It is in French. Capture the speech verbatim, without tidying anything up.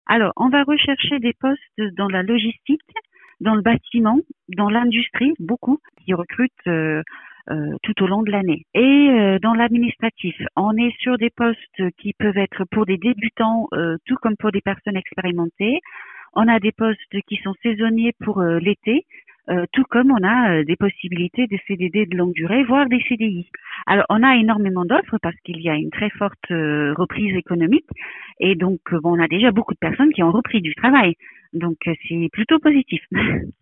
Alors, on va rechercher des postes dans la logistique, dans le bâtiment, dans l'industrie, beaucoup qui recrutent euh, euh, tout au long de l'année. Et euh, dans l'administratif, on est sur des postes qui peuvent être pour des débutants, euh, tout comme pour des personnes expérimentées. On a des postes qui sont saisonniers pour euh, l'été, euh, tout comme on a euh, des possibilités de C D D de longue durée, voire des C D I. Alors, on a énormément d'offres parce qu'il y a une très forte euh, reprise économique et donc euh, bon, on a déjà beaucoup de personnes qui ont repris du travail. Donc, euh, c'est plutôt positif.